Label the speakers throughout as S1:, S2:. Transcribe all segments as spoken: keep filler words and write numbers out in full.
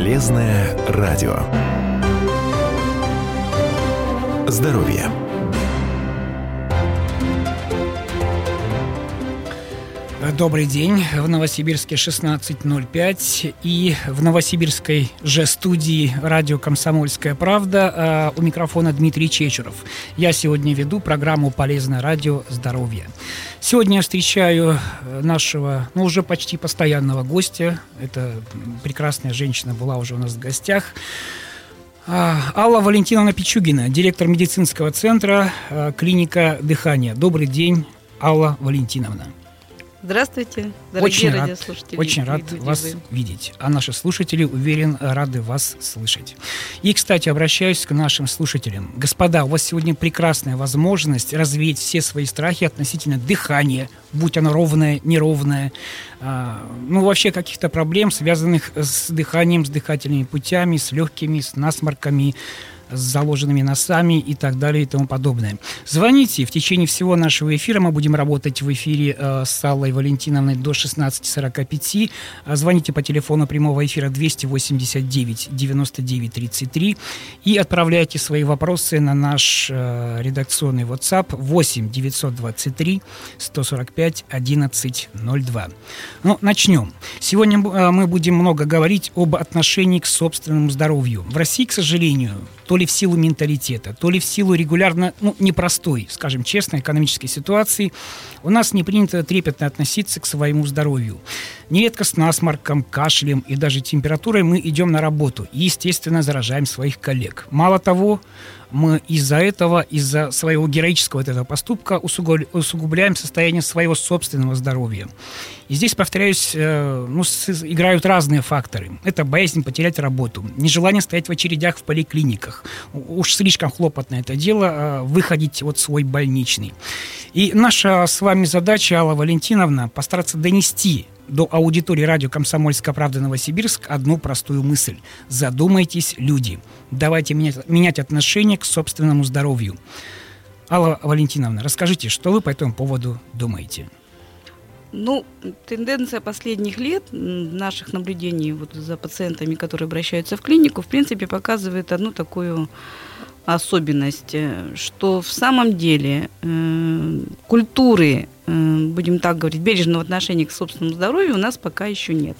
S1: Полезное радио. Здоровье.
S2: Добрый день. В Новосибирске шестнадцать ноль пять. И в новосибирской же студии радио «Комсомольская правда» у микрофона Дмитрий Чечеров. Я сегодня веду программу «Полезное радио. Здоровье». Сегодня я встречаю нашего, ну, уже почти постоянного гостя. Это прекрасная женщина была уже у нас в гостях. Алла Валентиновна Пичугина, директор медицинского центра «Клиника дыхания». Добрый день, Алла Валентиновна.
S3: Здравствуйте, дорогие
S2: очень
S3: радиослушатели.
S2: Рад, очень рад вас видеть. А наши слушатели, уверен, рады вас слышать. И, кстати, обращаюсь к нашим слушателям. Господа, у вас сегодня прекрасная возможность развеять все свои страхи относительно дыхания, будь оно ровное, неровное, а, ну, вообще каких-то проблем, связанных с дыханием, с дыхательными путями, с легкими, с насморками, с заложенными носами и так далее и тому подобное. Звоните. В течение всего нашего эфира мы будем работать в эфире э, с Аллой Валентиновной до шестнадцать сорок пять. Звоните по телефону прямого эфира двести восемьдесят девять девяносто девять тридцать три и отправляйте свои вопросы на наш э, редакционный WhatsApp восемь девятьсот двадцать три сто сорок пять одиннадцать ноль два. Ну, начнем. Сегодня э, мы будем много говорить об отношении к собственному здоровью. В России, к сожалению, то ли в силу менталитета, то ли в силу регулярно, ну, непростой, скажем честно, экономической ситуации, у нас не принято трепетно относиться к своему здоровью. Нередко с насморком, кашлем и даже температурой мы идем на работу и, естественно, заражаем своих коллег. Мало того, мы из-за этого, из-за своего героического вот этого поступка усугубляем состояние своего собственного здоровья. И здесь, повторяюсь, э, ну, с, играют разные факторы. Это боязнь потерять работу, нежелание стоять в очередях в поликлиниках. Уж слишком хлопотно это дело, э, выходить вот свой больничный. И наша с вами задача, Алла Валентиновна, постараться донести до аудитории радио «Комсомольская правда» Новосибирск одну простую мысль. Задумайтесь, люди. Давайте менять, менять отношение к собственному здоровью. Алла Валентиновна, расскажите, что вы по этому поводу думаете?
S3: Ну, тенденция последних лет наших наблюдений вот за пациентами, которые обращаются в клинику, в принципе, показывает одну такую особенность, что в самом деле э, культуры, э, будем так говорить, бережного отношения к собственному здоровью у нас пока еще нет.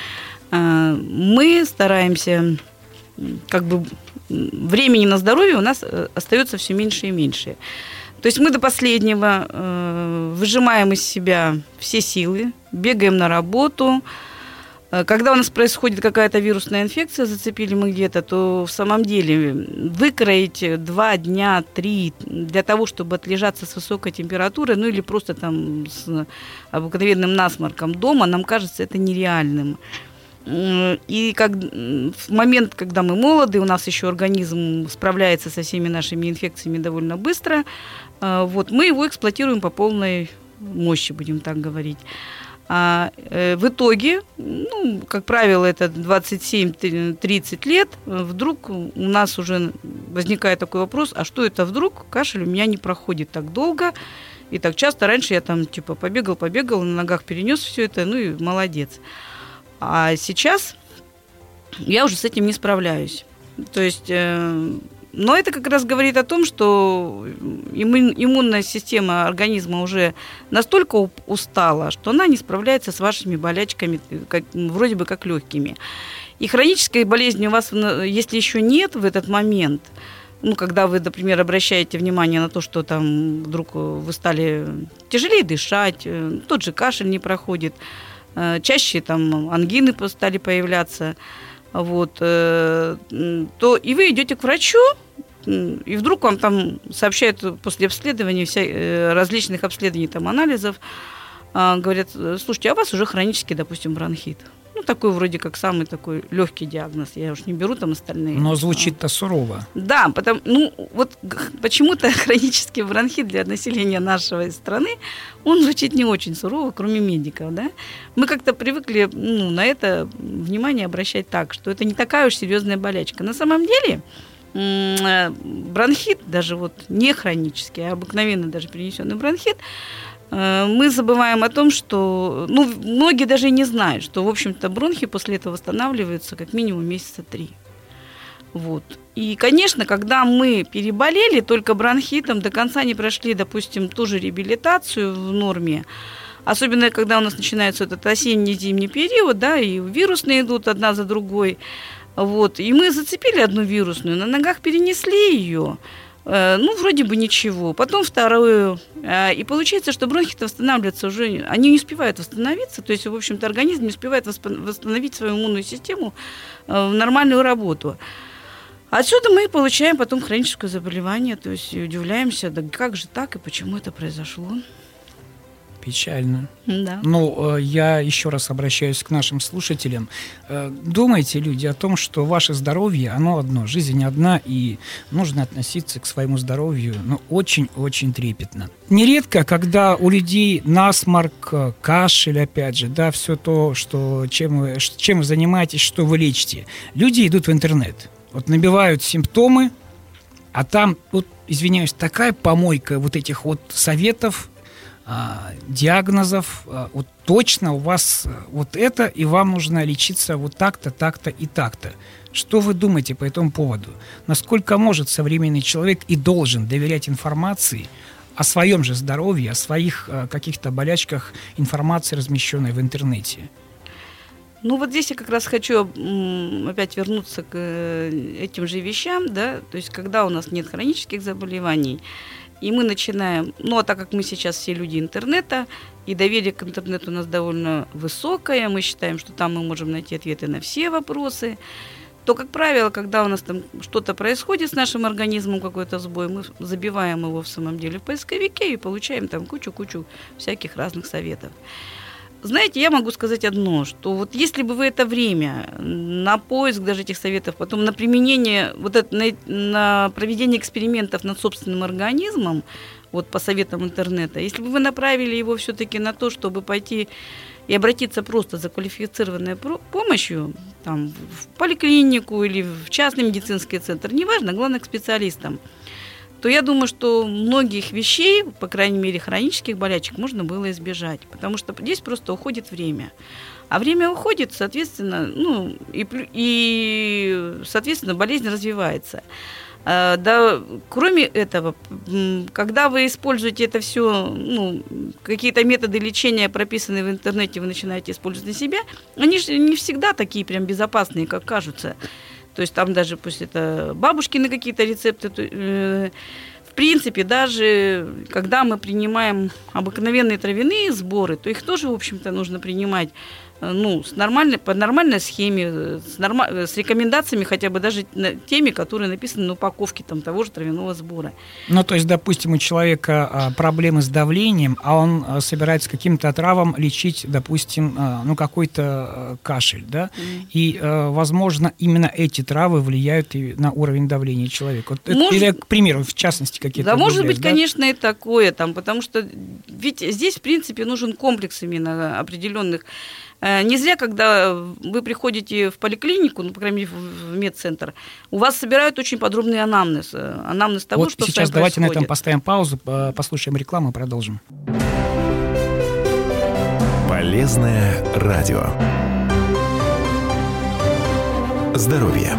S3: Э, мы стараемся, как бы, времени на здоровье у нас остается все меньше и меньше. То есть мы до последнего э, выжимаем из себя все силы, бегаем на работу. Когда у нас происходит какая-то вирусная инфекция, зацепили мы где-то, то в самом деле выкроить два дня, три для того, чтобы отлежаться с высокой температурой, ну или просто там с обыкновенным насморком дома, нам кажется это нереальным. И как, в момент, когда мы молоды, у нас еще организм справляется со всеми нашими инфекциями довольно быстро, вот, мы его эксплуатируем по полной мощи, будем так говорить. А э, в итоге, ну, как правило, это двадцать семь тридцать лет, вдруг у нас уже возникает такой вопрос, а что это вдруг кашель у меня не проходит так долго и так часто? Раньше я там типа побегал, побегал, на ногах перенес все это, ну и молодец. А сейчас я уже с этим не справляюсь. То есть... Э, Но это как раз говорит о том, что иммунная система организма уже настолько устала, что она не справляется с вашими болячками, как, вроде бы как легкими. И хронической болезни у вас, если еще нет в этот момент, ну, когда вы, например, обращаете внимание на то, что там вдруг вы стали тяжелее дышать, тот же кашель не проходит, чаще там ангины стали появляться, вот, то и вы идете к врачу, и вдруг вам там сообщают после обследования, вся, различных обследований, там, анализов, говорят, слушайте, а у вас уже хронический, допустим, бронхит. Ну, такой вроде как самый такой легкий диагноз. Я уж не беру там остальные.
S2: Но звучит-то сурово.
S3: Да, потому, ну, вот почему-то хронический бронхит для населения нашей страны, он звучит не очень сурово, кроме медиков, да. Мы как-то привыкли, ну, на это внимание обращать так, что это не такая уж серьезная болячка. На самом деле бронхит, даже вот не хронический, а обыкновенно даже перенесенный бронхит, мы забываем о том, что, ну, многие даже и не знают, что, в общем-то, бронхи после этого восстанавливаются как минимум месяца три. Вот. И, конечно, когда мы переболели только бронхитом, до конца не прошли, допустим, ту же реабилитацию в норме, особенно когда у нас начинается этот осенне-зимний период, да, и вирусные идут одна за другой, вот, и мы зацепили одну вирусную, на ногах перенесли ее, ну, вроде бы ничего. Потом вторую. И получается, что бронхи-то восстанавливаются уже, они не успевают восстановиться, то есть, в общем-то, организм не успевает восстановить свою иммунную систему в нормальную работу. Отсюда мы получаем потом хроническое заболевание, то есть удивляемся, да как же так и почему это произошло.
S2: Печально.
S3: Да.
S2: Ну, я еще раз обращаюсь к нашим слушателям. Думайте, люди, о том, что ваше здоровье, оно одно, жизнь одна, и нужно относиться к своему здоровью, ну, очень-очень трепетно. Нередко, когда у людей насморк, кашель, опять же, да, все то, что, чем, вы, чем вы занимаетесь, что вы лечите, люди идут в интернет, вот набивают симптомы, а там, вот, извиняюсь, такая помойка вот этих вот советов, диагнозов, вот точно у вас вот это, и вам нужно лечиться вот так-то, так-то и так-то. Что вы думаете по этому поводу? Насколько может современный человек и должен доверять информации о своем же здоровье, о своих каких-то болячках, информации, размещенной в интернете?
S3: Ну вот здесь я как раз хочу опять вернуться к этим же вещам, да, то есть когда у нас нет хронических заболеваний, и мы начинаем, ну, а так как мы сейчас все люди интернета, и доверие к интернету у нас довольно высокое, мы считаем, что там мы можем найти ответы на все вопросы, то, как правило, когда у нас там что-то происходит с нашим организмом, какой-то сбой, мы забиваем его в самом деле в поисковике и получаем там кучу-кучу всяких разных советов. Знаете, я могу сказать одно, что вот если бы вы это время на поиск даже этих советов, потом на применение, вот это, на, на проведение экспериментов над собственным организмом, вот по советам интернета, если бы вы направили его все-таки на то, чтобы пойти и обратиться просто за квалифицированной помощью, там, в поликлинику или в частный медицинский центр, неважно, главное, к специалистам, то я думаю, что многих вещей, по крайней мере, хронических болячек, можно было избежать, потому что здесь просто уходит время. А время уходит, соответственно, ну, и, и, соответственно, болезнь развивается. А, да, кроме этого, когда вы используете это все, ну, какие-то методы лечения, прописанные в интернете, вы начинаете использовать на себя, они же не всегда такие прям безопасные, как кажутся. То есть там даже пусть это бабушкины какие-то рецепты. Э, в принципе, даже когда мы принимаем обыкновенные травяные сборы, то их тоже, в общем-то, нужно принимать ну, с нормальной, по нормальной схеме, с, норма, с рекомендациями хотя бы даже теми, которые написаны на упаковке там, того же травяного сбора. Ну,
S2: то есть, допустим, у человека а, проблемы с давлением, а он а, собирается каким-то отравом лечить, допустим, а, ну, какой-то а, кашель, да? Mm. И, а, возможно, именно эти травы влияют и на уровень давления человека. Вот может, это, к примеру, в частности, какие-то...
S3: Да, может быть, да? Конечно, и такое, там, потому что ведь здесь, в принципе, нужен комплекс именно определенных. Не зря, когда вы приходите в поликлинику, ну, по крайней мере, в медцентр, у вас собирают очень подробный анамнез. Анамнез того,
S2: вот
S3: что
S2: сейчас давайте происходит. На этом поставим паузу, послушаем рекламу и продолжим.
S1: Полезное радио. Здоровье.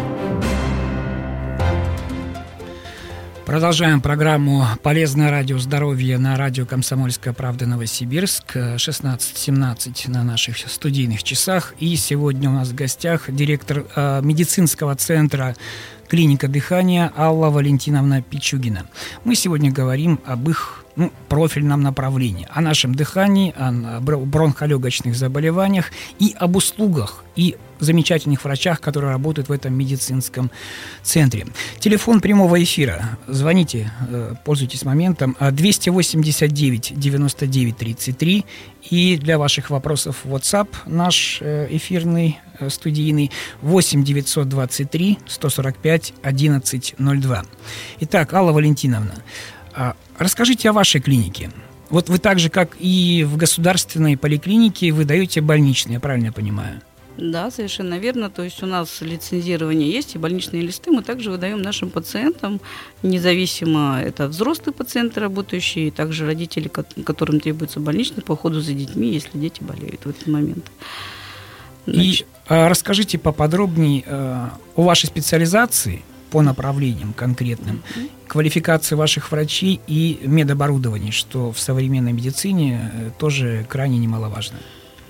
S2: Продолжаем программу «Полезное радио. Здоровье» на радио «Комсомольская правда» Новосибирск. шестнадцать семнадцать на наших студийных часах. И сегодня у нас в гостях директор э, медицинского центра «Клиника дыхания» Алла Валентиновна Пичугина. Мы сегодня говорим об их ну, профильном направлении, о нашем дыхании, о бронхолегочных заболеваниях и об услугах и замечательных врачах, которые работают в этом медицинском центре. Телефон прямого эфира. Звоните, пользуйтесь моментом. двести восемьдесят девять девяносто девять тридцать три. И для ваших вопросов WhatsApp наш эфирный, студийный восемь девятьсот двадцать три сто сорок пять одиннадцать ноль два. Итак, Алла Валентиновна, расскажите о вашей клинике. Вот вы так же, как и в государственной поликлинике, вы даете больничные, я правильно понимаю?
S3: Да, совершенно верно. То есть у нас лицензирование есть, и больничные листы мы также выдаем нашим пациентам, независимо, это взрослые пациенты, работающие, и также родители, которым требуется больничный по уходу за детьми, если дети болеют в этот момент.
S2: Значит. И а, расскажите поподробнее а, о вашей специализации по направлениям конкретным, mm-hmm. квалификации ваших врачей и медоборудования, что в современной медицине тоже крайне немаловажно.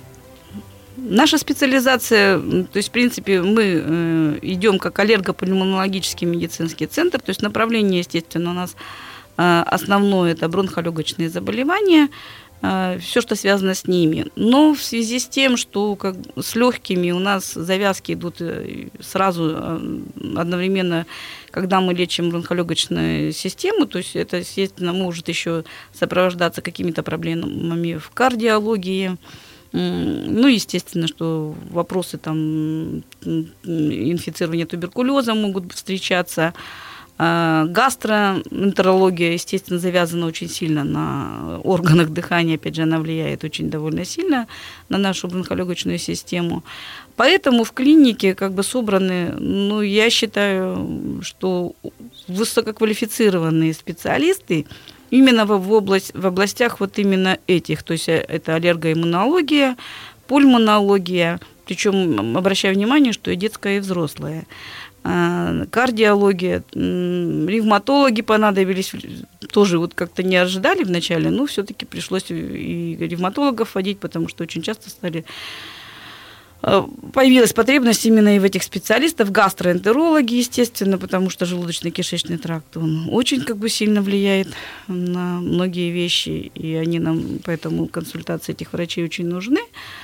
S3: Наша специализация, то есть, в принципе, мы э, идем как аллергопульмонологический медицинский центр, то есть направление, естественно, у нас э, основное – это бронхолегочные заболевания, э, все, что связано с ними. Но в связи с тем, что как, с легкими у нас завязки идут сразу э, одновременно, когда мы лечим бронхолегочную систему, то есть это, естественно, может еще сопровождаться какими-то проблемами в кардиологии. Ну, естественно, что вопросы там инфицирования туберкулезом могут встречаться. Гастроэнтерология, естественно, завязана очень сильно на органах дыхания. Опять же, она влияет очень довольно сильно на нашу бронхолегочную систему. Поэтому в клинике как бы собраны, ну, я считаю, что высококвалифицированные специалисты, именно в, область, в областях вот именно этих, то есть это аллергоиммунология, пульмонология, причем обращаю внимание, что и детская, и взрослая, кардиология, ревматологи понадобились, тоже вот как-то не ожидали вначале, но все-таки пришлось и ревматологов вводить, потому что очень часто стали... Появилась потребность именно и в этих специалистах, гастроэнтерологи, естественно, потому что желудочно-кишечный тракт, он очень как бы сильно влияет на многие вещи, и они нам, поэтому консультации этих врачей очень нужны.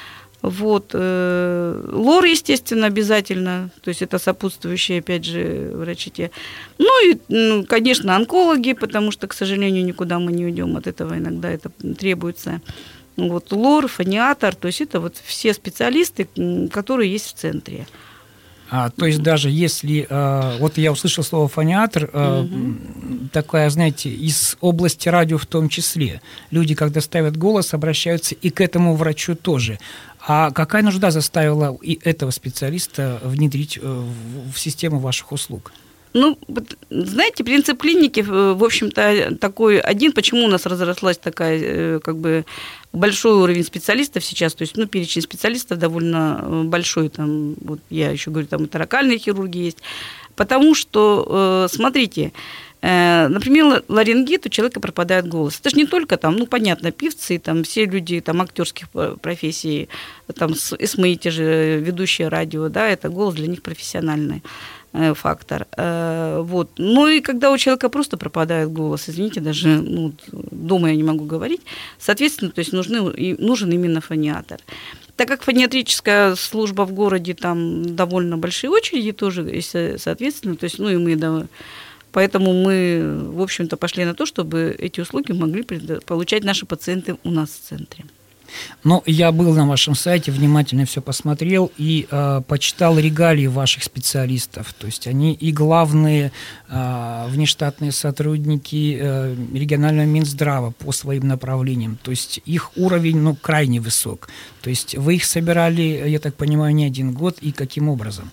S3: Вот. Лор, естественно, обязательно, то есть это сопутствующие, опять же, врачи те. Ну и, ну, конечно, онкологи, потому что, к сожалению, никуда мы не уйдем от этого, иногда это требуется. Вот, лор, фониатор, то есть это вот все специалисты, которые есть в центре.
S2: А, то есть даже если, э, вот я услышал слово фониатор, э, угу. такая, знаете, из области радио в том числе. Люди, когда ставят голос, обращаются и к этому врачу тоже. А какая нужда заставила и этого специалиста внедрить в, в систему ваших услуг?
S3: Ну, знаете, принцип клиники, в общем-то, такой один. Почему у нас разрослась такая, как бы, большой уровень специалистов сейчас, то есть, ну, перечень специалистов довольно большой, там, вот я еще говорю, там и торакальные хирурги есть, потому что, смотрите, например, ларингит, у человека пропадает голос. Это же не только там, ну, понятно, певцы, там, все люди там, актерских профессий, там, СМИ, те же ведущие радио, да, это голос для них профессиональный фактор. Вот. Ну и когда у человека просто пропадает голос, извините, даже ну, дома я не могу говорить, соответственно, то есть нужны, нужен именно фониатор. Так как фониатрическая служба в городе, там довольно большие очереди тоже, соответственно, то есть, ну и мы, да, поэтому мы, в общем-то, пошли на то, чтобы эти услуги могли получать наши пациенты у нас в центре.
S2: Ну, я был на вашем сайте, внимательно все посмотрел и э, почитал регалии ваших специалистов. То есть они и главные э, внештатные сотрудники э, регионального Минздрава по своим направлениям. То есть их уровень, ну, крайне высок. То есть вы их собирали, я так понимаю, не один год, и каким образом?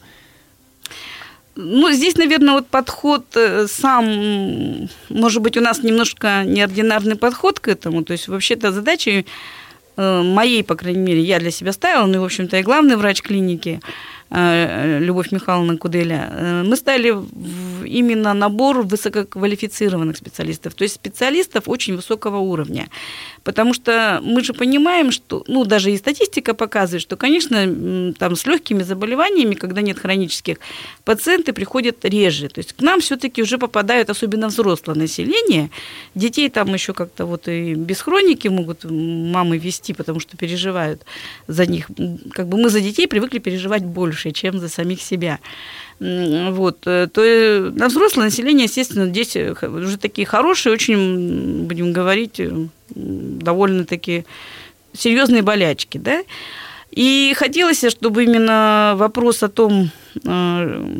S3: Ну, здесь, наверное, вот подход сам, может быть, у нас немножко неординарный подход к этому. То есть вообще-то задача моей, по крайней мере, я для себя ставила, ну и, в общем-то, и главный врач клиники Любовь Михайловна Куделя, мы ставили именно набор высококвалифицированных специалистов, то есть специалистов очень высокого уровня. Потому что мы же понимаем, что, ну, даже и статистика показывает, что, конечно, там с легкими заболеваниями, когда нет хронических, пациенты приходят реже. То есть к нам все-таки уже попадают, особенно взрослое население. Детей там еще как-то вот и без хроники могут мамы вести, потому что переживают за них. Как бы мы за детей привыкли переживать больше, чем за самих себя. Вот. То на взрослое население, естественно, здесь уже такие хорошие, очень, будем говорить, довольно-таки серьезные болячки, да? И хотелось, чтобы именно вопрос о том,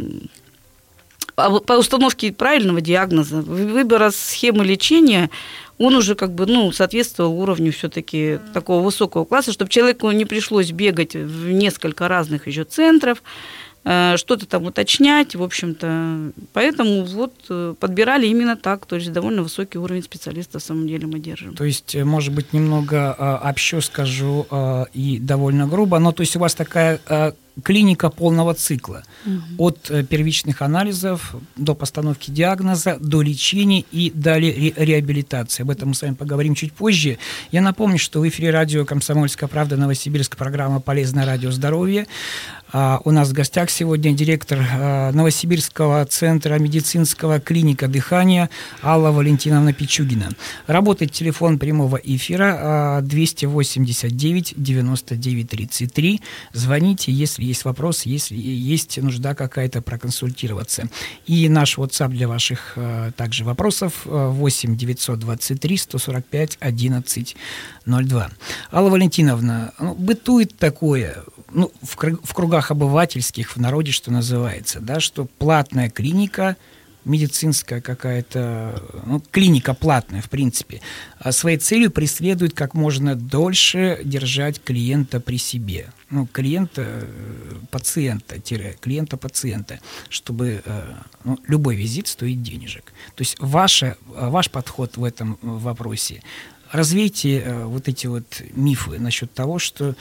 S3: по установке правильного диагноза, выбора схемы лечения, он уже как бы, ну, соответствовал уровню все-таки такого высокого класса, чтобы человеку не пришлось бегать в несколько разных еще центров, что-то там уточнять, в общем-то. Поэтому вот подбирали именно так, то есть довольно высокий уровень специалистов, в самом деле, мы держим.
S2: То есть, может быть, немного общо скажу и довольно грубо, но то есть у вас такая клиника полного цикла. Угу. От первичных анализов до постановки диагноза, до лечения и далее ре- реабилитации. Об этом мы с вами поговорим чуть позже. Я напомню, что в эфире радио «Комсомольская правда», Новосибирск, программа «Полезное радио здоровье». А у нас в гостях сегодня директор а, Новосибирского центра медицинского клиника дыхания Алла Валентиновна Пичугина. Работает телефон прямого эфира а, двести восемьдесят девять девяносто девять тридцать три. Звоните, если есть вопрос, если есть нужда какая-то проконсультироваться. И наш WhatsApp для ваших а, также вопросов восемь девятьсот двадцать три сто сорок пять одиннадцать ноль два. Алла Валентиновна, ну, бытует такое, ну, в, в кругах обывательских, в народе, что называется, да, что платная клиника, медицинская какая-то, ну, клиника платная, в принципе, своей целью преследует как можно дольше держать клиента при себе. Ну, клиента, пациента, тире, клиента-пациента, чтобы ну, любой визит стоит денежек. То есть ваша, ваш подход в этом вопросе. Развейте вот эти вот мифы насчет того, что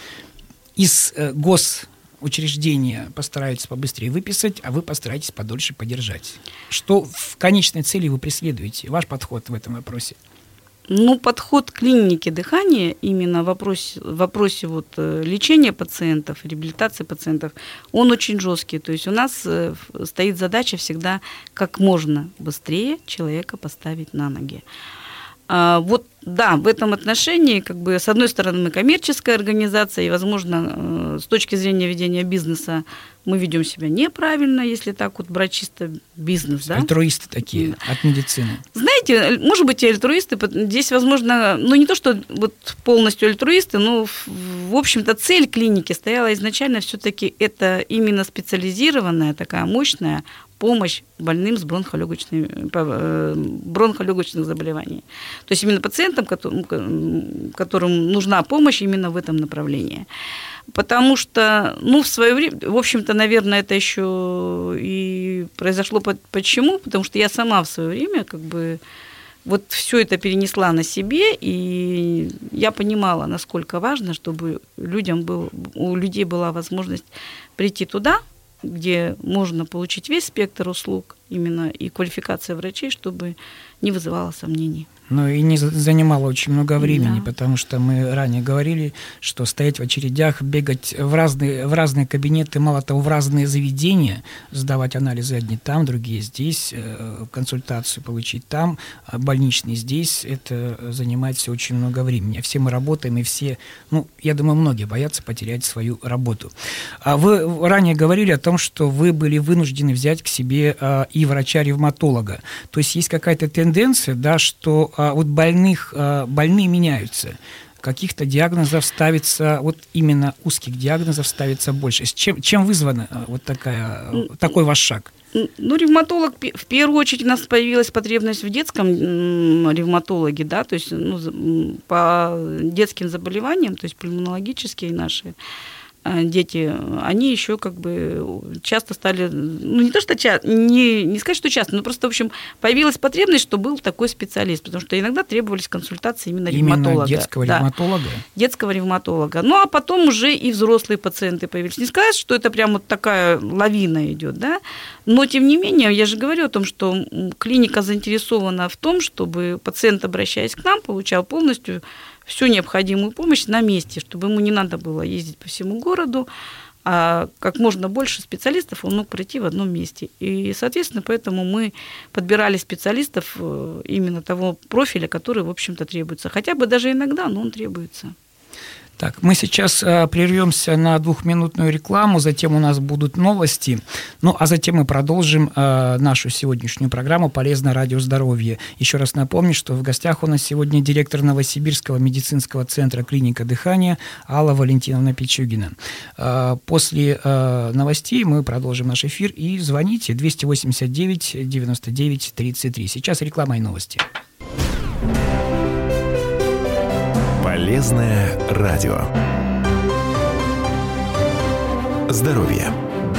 S2: из э, госучреждения постараются побыстрее выписать, а вы постараетесь подольше подержать. Что в конечной цели вы преследуете? Ваш подход в этом вопросе?
S3: Ну, подход клиники дыхания именно в вопросе, в вопросе вот, лечения пациентов, реабилитации пациентов, он очень жесткий. То есть у нас стоит задача всегда как можно быстрее человека поставить на ноги. А, вот, да, в этом отношении, как бы, с одной стороны, мы коммерческая организация, и, возможно, с точки зрения ведения бизнеса мы ведем себя неправильно, если так вот брать чисто бизнес. Да?
S2: Альтруисты такие, да. От медицины.
S3: Знаете, может быть, и альтруисты, здесь, возможно, ну, не то, что вот полностью альтруисты, но, в общем-то, цель клиники стояла изначально все-таки это именно специализированная, такая мощная помощь больным с бронхолегочными, бронхолегочных заболеваний. То есть именно пациентам, которым, которым нужна помощь именно в этом направлении. Потому что, ну, в свое время, в общем-то, наверное, это еще и произошло почему? Потому что я сама в свое время, как бы, вот все это перенесла на себе, и я понимала, насколько важно, чтобы людям был, у людей была возможность прийти туда, где можно получить весь спектр услуг, именно и квалификация врачей, чтобы не вызывало сомнений.
S2: Ну и не занимало очень много времени,
S3: да.
S2: Потому что мы ранее говорили, что стоять в очередях, бегать в разные, в разные кабинеты, мало того, в разные заведения, сдавать анализы одни там, другие здесь, консультацию получить там, больничный здесь, это занимает все очень много времени. Все мы работаем, и все, ну, я думаю, многие боятся потерять свою работу. А вы ранее говорили о том, что вы были вынуждены взять к себе и врача-ревматолога. То есть есть какая-то тенденция, да, что а, вот больных, а, больные меняются. Каких-то диагнозов ставится, вот именно узких диагнозов ставится больше. С чем, чем вызвана вот такая, такой ваш шаг?
S3: Ну, ревматолог, в первую очередь у нас появилась потребность в детском ревматологе, да, то есть ну, по детским заболеваниям, то есть пульмонологические наши дети, они еще как бы часто стали, ну не то что часто, не, не сказать, что часто, но просто, в общем, появилась потребность, что был такой специалист, потому что иногда требовались консультации именно, именно ревматолога.
S2: детского
S3: да,
S2: ревматолога?
S3: Детского ревматолога. Ну, а потом уже и взрослые пациенты появились. Не сказать, что это прям вот такая лавина идет, да, но тем не менее, я же говорю о том, что клиника заинтересована в том, чтобы пациент, обращаясь к нам, получал полностью всю необходимую помощь на месте, чтобы ему не надо было ездить по всему городу, а как можно больше специалистов он мог пройти в одном месте. И, соответственно, поэтому мы подбирали специалистов именно того профиля, который, в общем-то, требуется. Хотя бы даже иногда, но он требуется.
S2: Так, мы сейчас э, прервемся на двухминутную рекламу, затем у нас будут новости, ну, а затем мы продолжим э, нашу сегодняшнюю программу «Полезное радио здоровье». Еще раз напомню, что в гостях у нас сегодня директор Новосибирского медицинского центра «Клиника дыхания» Алла Валентиновна Пичугина. Э, после э, новостей мы продолжим наш эфир, и звоните двести восемьдесят девять девяносто девять тридцать три. Сейчас реклама и новости.
S1: Полезное радио. Здоровье.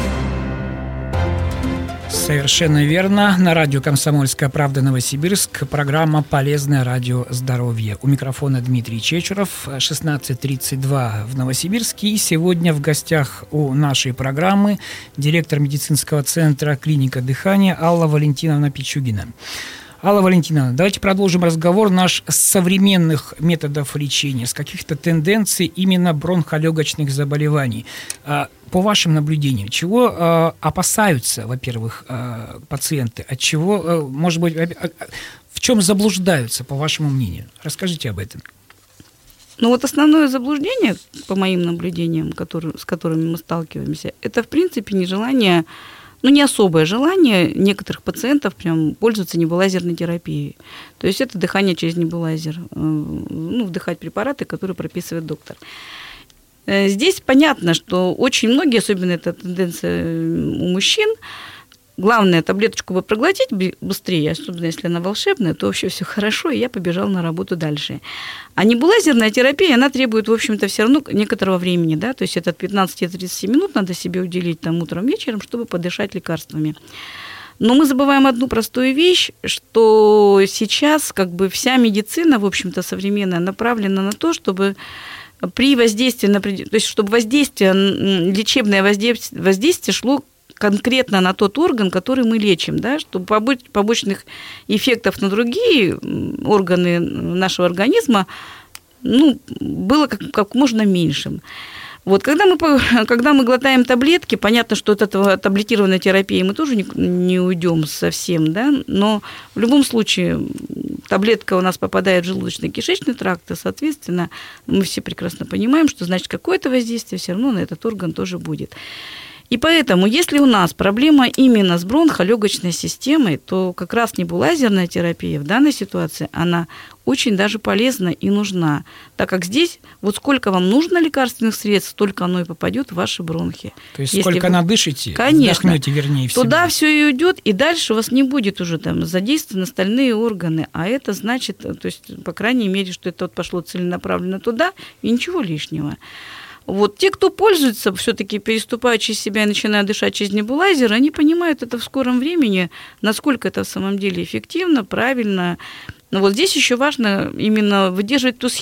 S2: Совершенно верно. На радио «Комсомольская правда» Новосибирск. Программа «Полезное радио. Здоровье». У микрофона Дмитрий Чечеров. шестнадцать тридцать два в Новосибирске. И сегодня в гостях у нашей программы директор медицинского центра «Клиника дыхания» Алла Валентиновна Пичугина. Алла Валентиновна, давайте продолжим разговор наш с современных методов лечения, с каких-то тенденций именно бронхолегочных заболеваний. По вашим наблюдениям, чего опасаются, во-первых, пациенты, от чего, может быть, в чем заблуждаются, по вашему мнению? Расскажите об этом.
S3: Ну вот основное заблуждение, по моим наблюдениям, которые, с которыми мы сталкиваемся, это, в принципе, нежелание... Ну, не особое желание некоторых пациентов прям пользоваться небулайзерной терапией. То есть это дыхание через небулайзер, ну, вдыхать препараты, которые прописывает доктор. Здесь понятно, что очень многие, особенно эта тенденция у мужчин, главное, таблеточку бы проглотить быстрее, особенно если она волшебная, то вообще все хорошо, и я побежал на работу дальше. А небулайзерная терапия, она требует, в общем-то, все равно некоторого времени, да, то есть это от пятнадцати до тридцати минут надо себе уделить там утром, вечером, чтобы подышать лекарствами. Но мы забываем одну простую вещь, что сейчас как бы вся медицина, в общем-то, современная, направлена на то, чтобы при воздействии, на, то есть чтобы воздействие, лечебное воздействие, воздействие шло конкретно на тот орган, который мы лечим, да, чтобы побочных эффектов на другие органы нашего организма, ну, было как, как можно меньшим. Вот, когда мы, когда мы глотаем таблетки, понятно, что от этого таблетированной терапии мы тоже не, не уйдем совсем, да, но в любом случае таблетка у нас попадает в желудочно-кишечный тракт, и, соответственно, мы все прекрасно понимаем, что, значит, какое-то воздействие все равно на этот орган тоже будет. И поэтому, если у нас проблема именно с бронхолегочной системой, то как раз небулайзерная терапия в данной ситуации, она очень даже полезна и нужна, так как здесь вот сколько вам нужно лекарственных средств, столько оно и попадет в ваши бронхи.
S2: То есть
S3: если
S2: сколько
S3: вы...
S2: надышите,
S3: конечно,
S2: вдохнете, вернее, в себя.
S3: Туда все и уйдет, и дальше у вас не будет уже там задействованы остальные органы, а это значит, то есть, по крайней мере, что это вот пошло целенаправленно туда, и ничего лишнего. Вот те, кто пользуется, все-таки переступают через себя и начинают дышать через небулайзер, они понимают это в скором времени, насколько это в самом деле эффективно, правильно. Но вот здесь еще важно именно выдерживать ту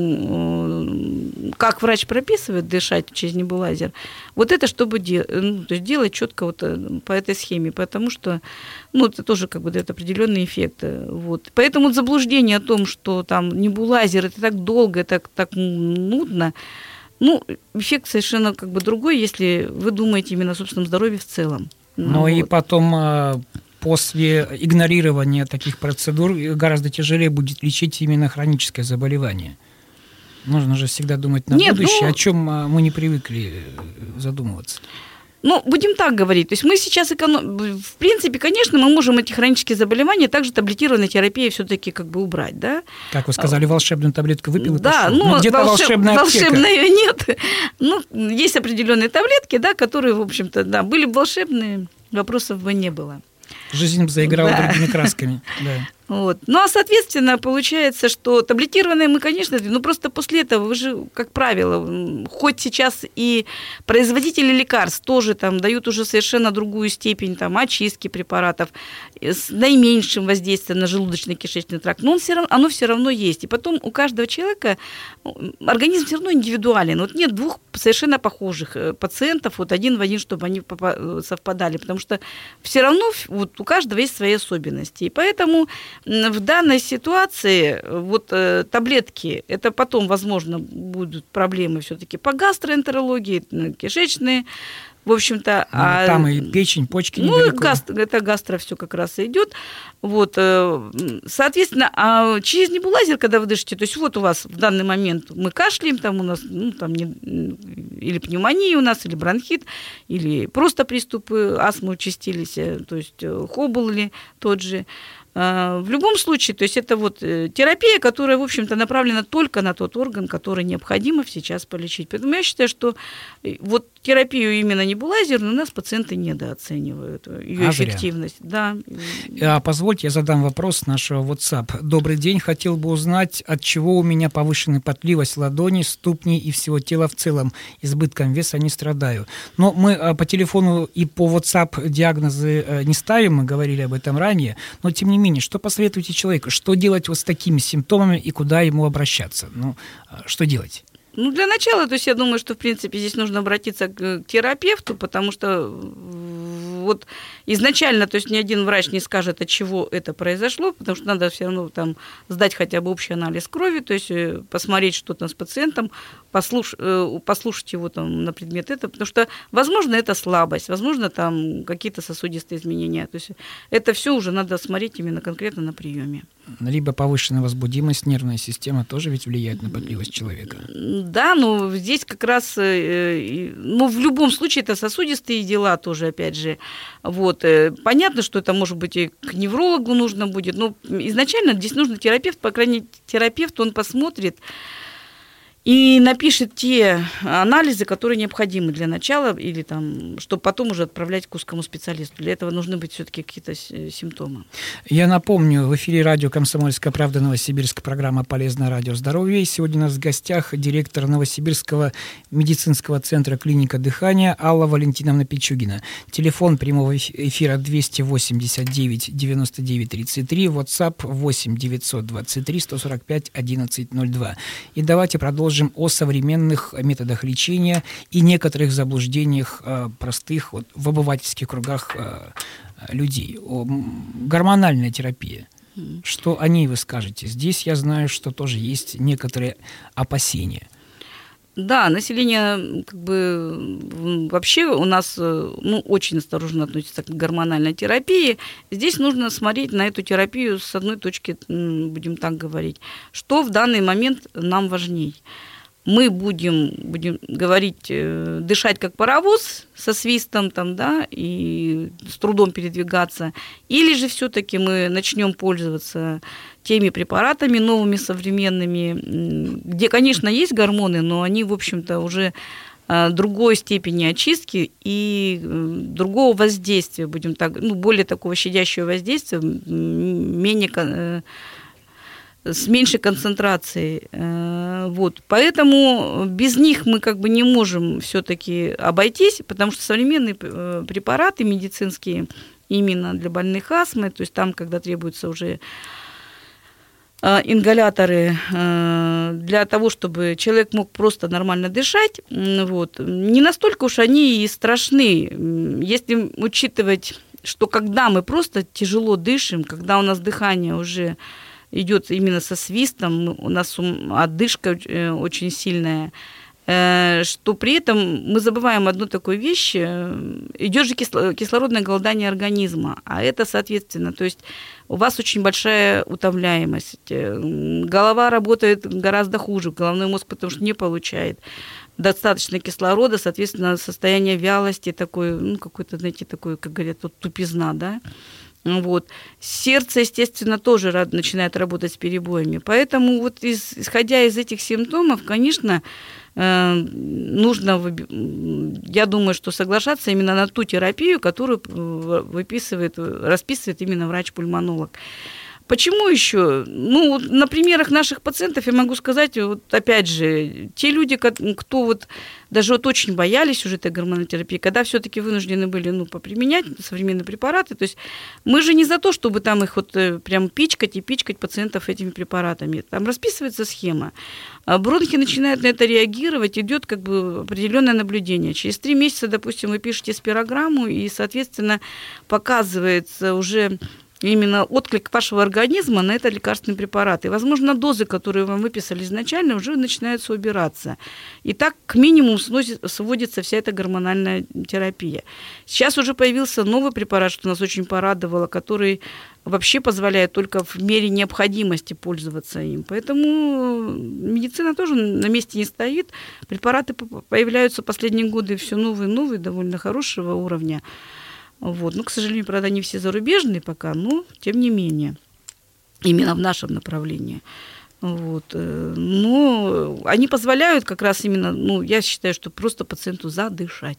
S3: схему, как врач прописывает дышать через небулайзер. Вот это чтобы де- ну, то есть делать четко вот по этой схеме, потому что ну, это тоже как бы дает определенный эффект. Вот. Поэтому вот заблуждение о том, что там небулайзер это так долго, это так нудно. Ну, эффект совершенно как бы другой, если вы думаете именно о собственном здоровье в целом.
S2: Но
S3: вот.
S2: И потом после игнорирования таких процедур гораздо тяжелее будет лечить именно хроническое заболевание. Нужно же всегда думать на
S3: Нет,
S2: будущее,
S3: ну,
S2: о чем мы не привыкли задумываться.
S3: Ну, будем так говорить. То есть мы сейчас, эконом... в принципе, конечно, мы можем эти хронические заболевания также таблетированной терапией все-таки как бы убрать, да?
S2: Как вы сказали, волшебную таблетку выпил и
S3: да,
S2: пошел.
S3: Ну,
S2: Но где-то
S3: волшеб...
S2: волшебная аптека.
S3: Волшебной ее нет. Ну, есть определенные таблетки, да, которые, в общем-то, да, были бы волшебные, вопросов бы не было.
S2: Жизнь заиграла
S3: да.
S2: другими красками. Да.
S3: Вот. Ну, а, соответственно, получается, что таблетированные мы, конечно, ну, просто после этого, вы же, как правило, хоть сейчас и производители лекарств тоже там дают уже совершенно другую степень там, очистки препаратов с наименьшим воздействием на желудочно-кишечный тракт, но он все равно, оно все равно есть. И потом у каждого человека организм все равно индивидуален. Вот нет двух совершенно похожих пациентов, вот один в один, чтобы они совпадали, потому что все равно вот у каждого есть свои особенности. И поэтому в данной ситуации вот э, таблетки, это потом, возможно, будут проблемы все-таки по гастроэнтерологии, кишечные, в общем-то.
S2: Ну,
S3: а,
S2: там и печень, почки
S3: ну,
S2: недалеко.
S3: гастро, это гастро все как раз и идет. Вот, э, соответственно, а через небулайзер, когда вы дышите, то есть вот у вас в данный момент мы кашляем, там у нас, ну, там не, или пневмония у нас, или бронхит, или просто приступы астмы участились, то есть хобл ли тот же. В любом случае, то есть это вот терапия, которая, в общем-то, направлена только на тот орган, который необходимо сейчас полечить. Поэтому я считаю, что вот терапию именно небулайзерную у нас пациенты недооценивают, ее а эффективность. Да.
S2: А позвольте, я задам вопрос с нашего WhatsApp. Добрый день, хотел бы узнать, от чего у меня повышенная потливость ладоней, ступней и всего тела в целом. Избытком веса не страдаю. Но мы по телефону и по WhatsApp диагнозы не ставим, мы говорили об этом ранее, но тем не менее, что посоветуете человеку? Что делать вот с такими симптомами и куда ему обращаться? Ну, что делать?
S3: Ну, для начала, то есть я думаю, что, в принципе, здесь нужно обратиться к терапевту, потому что вот изначально, то есть ни один врач не скажет, от чего это произошло, потому что надо все равно там сдать хотя бы общий анализ крови, то есть посмотреть, что там с пациентом, послуш... послушать его там на предмет этого, потому что, возможно, это слабость, возможно, там какие-то сосудистые изменения, то есть это все уже надо смотреть именно конкретно на приеме.
S2: Либо повышенная возбудимость, нервная система тоже ведь влияет на потливость человека.
S3: Да, но здесь как раз, ну, в любом случае, это сосудистые дела тоже, опять же. Вот. Понятно, что это, может быть, и к неврологу нужно будет, но изначально здесь нужно терапевт, по крайней мере, терапевт, он посмотрит и напишет те анализы, которые необходимы для начала, или там, чтобы потом уже отправлять к узкому специалисту. Для этого нужны быть все-таки какие-то симптомы.
S2: Я напомню, в эфире радио «Комсомольская правда», Новосибирск, программа «Полезное радио здоровье». Сегодня у нас в гостях директор Новосибирского медицинского центра «Клиника дыхания» Алла Валентиновна Пичугина. Телефон прямого эфира двести восемьдесят девять девяносто девять тридцать три, WhatsApp восемь девятьсот двадцать три сто сорок пять одиннадцать ноль два. И давайте продолжим о современных методах лечения и некоторых заблуждениях э, простых вот, в обывательских кругах э, людей. О, гормональная терапия. Что о ней вы скажете? Здесь я знаю, что тоже есть некоторые опасения.
S3: Да, население как бы вообще у нас ну, очень осторожно относится к гормональной терапии. Здесь нужно смотреть на эту терапию с одной точки, будем так говорить. Что в данный момент нам важней? Мы будем, будем говорить, дышать как паровоз со свистом там, да, и с трудом передвигаться, или же все-таки мы начнем пользоваться теми препаратами новыми, современными, где, конечно, есть гормоны, но они, в общем-то, уже другой степени очистки и другого воздействия, будем так, ну, более такого щадящего воздействия, менее, с меньшей концентрацией. Вот. Поэтому без них мы как бы не можем все-таки обойтись, потому что современные препараты медицинские именно для больных астмы, то есть там, когда требуется уже ингаляторы для того, чтобы человек мог просто нормально дышать, вот, не настолько уж они и страшны, если учитывать, что когда мы просто тяжело дышим, когда у нас дыхание уже идет именно со свистом, у нас отдышка очень сильная, что при этом мы забываем одну такую вещь, идет же кислородное голодание организма, а это, соответственно, то есть у вас очень большая утомляемость, голова работает гораздо хуже, головной мозг потому что не получает достаточно кислорода, соответственно, состояние вялости, такой, ну, какой-то, знаете, такой, как говорят, вот, тупизна, да. Вот. Сердце, естественно, тоже начинает работать с перебоями. Поэтому, вот из, исходя из этих симптомов, конечно, э, нужно, я думаю, что соглашаться именно на ту терапию, которую выписывает, расписывает именно врач-пульмонолог. Почему еще? Ну, на примерах наших пациентов я могу сказать, вот опять же, те люди, кто вот даже вот очень боялись уже этой гормональной терапии, когда все-таки вынуждены были, ну, поприменять современные препараты, то есть мы же не за то, чтобы там их вот прям пичкать и пичкать пациентов этими препаратами. Там расписывается схема. Бронхи начинают на это реагировать, идет как бы определенное наблюдение. Через три месяца, допустим, вы пишете спирограмму, и, соответственно, показывается уже именно отклик вашего организма на этот лекарственный препарат. И, возможно, дозы, которые вам выписали изначально, уже начинаются убираться. И так к минимуму сводится вся эта гормональная терапия. Сейчас уже появился новый препарат, что нас очень порадовало, который вообще позволяет только в мере необходимости пользоваться им. Поэтому медицина тоже на месте не стоит. Препараты появляются в последние годы все новые и новые, довольно хорошего уровня. Вот. Ну, к сожалению, правда, не все зарубежные пока, но тем не менее, именно в нашем направлении. Вот. Но они позволяют как раз именно, ну, я считаю, что просто пациенту задышать.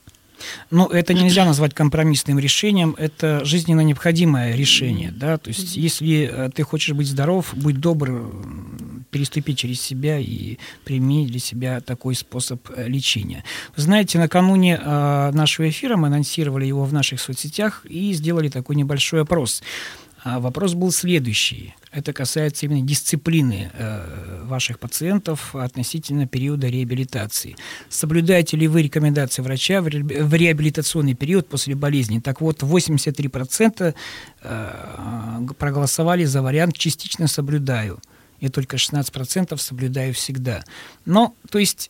S2: Ну, это нельзя назвать компромиссным решением, это жизненно необходимое решение, да, то есть если ты хочешь быть здоров, будь добр, переступи через себя и прими для себя такой способ лечения. Вы знаете, накануне нашего эфира мы анонсировали его в наших соцсетях и сделали такой небольшой опрос. А вопрос был следующий. Это касается именно дисциплины э, ваших пациентов относительно периода реабилитации. Соблюдаете ли вы рекомендации врача в, ре, в реабилитационный период после болезни? Так вот, восемьдесят три процента э, проголосовали за вариант «частично соблюдаю», и только шестнадцать процентов «соблюдаю всегда». Но, то есть,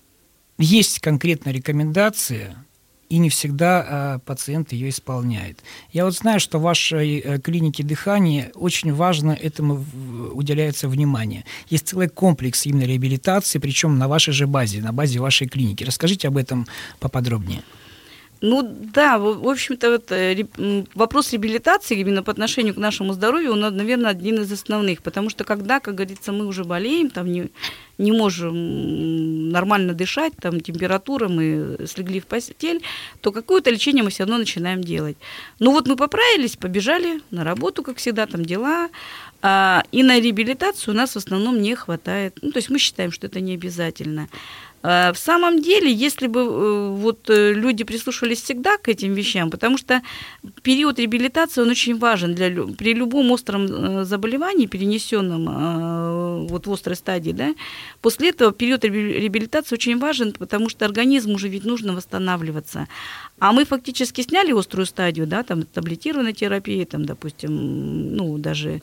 S2: есть конкретная рекомендация, и не всегда э, пациент ее исполняет. Я вот знаю, что в вашей э, клинике дыхания очень важно этому в, уделяется внимание. Есть целый комплекс именно реабилитации, причем на вашей же базе, на базе вашей клиники. Расскажите об этом поподробнее.
S3: Ну да, в общем-то, вот, вопрос реабилитации именно по отношению к нашему здоровью, он, наверное, один из основных, потому что когда, как говорится, мы уже болеем, там не, не можем нормально дышать, там температура, мы слегли в постель, то какое-то лечение мы все равно начинаем делать. Ну вот мы поправились, побежали на работу, как всегда, там дела, а, и на реабилитацию у нас в основном не хватает. Ну, то есть мы считаем, что это не обязательно. В самом деле, если бы вот люди прислушивались всегда к этим вещам, потому что период реабилитации, он очень важен для, при любом остром заболевании, перенесенном вот в острой стадии, да, после этого период реабилитации очень важен, потому что организму уже ведь нужно восстанавливаться. А мы фактически сняли острую стадию, да, там таблетированной терапии, там, допустим, ну, даже...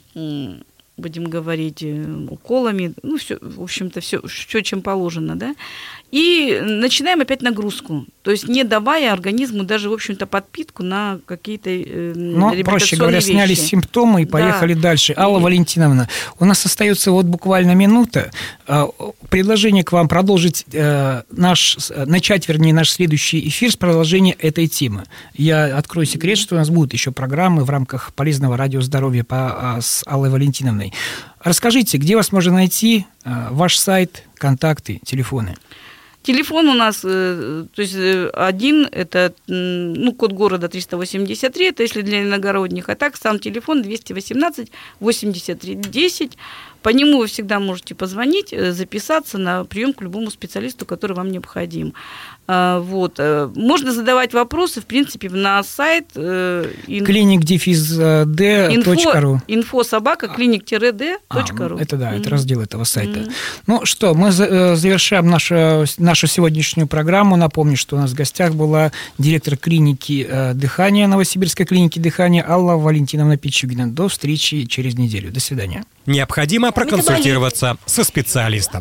S3: будем говорить, уколами, ну, все, в общем-то, все, все, чем положено, да, и начинаем опять нагрузку, то есть не давая организму даже, в общем-то, подпитку на какие-то э,
S2: Но, проще говоря, вещи. Сняли симптомы и поехали да. дальше. Алла и... Валентиновна, у нас остается вот буквально минута. Предложение к вам продолжить э, наш, начать, вернее, наш следующий эфир с продолжения этой темы. Я открою секрет, что у нас будут еще программы в рамках полезного радиоздоровья по, с Аллой Валентиновной. Расскажите, где вас можно найти, ваш сайт, контакты, телефоны?
S3: Телефон у нас, то есть один, это, ну, код города триста восемьдесят три, это если для иногородних, а так сам телефон двести восемнадцать восемьдесят три десять. По нему вы всегда можете позвонить, записаться на прием к любому специалисту, который вам необходим. Вот. Можно задавать вопросы, в принципе, на сайт
S2: клиник дефис д точка ру.
S3: Инфо собака клиник-д точка ру.
S2: А, это да, mm-hmm. это раздел этого сайта. Mm-hmm. Ну что, мы завершаем нашу, нашу сегодняшнюю программу. Напомню, что у нас в гостях была директор клиники дыхания, Новосибирской клиники дыхания Алла Валентиновна Пичугина. До встречи через неделю. До свидания.
S4: Необходимо проконсультироваться со специалистом.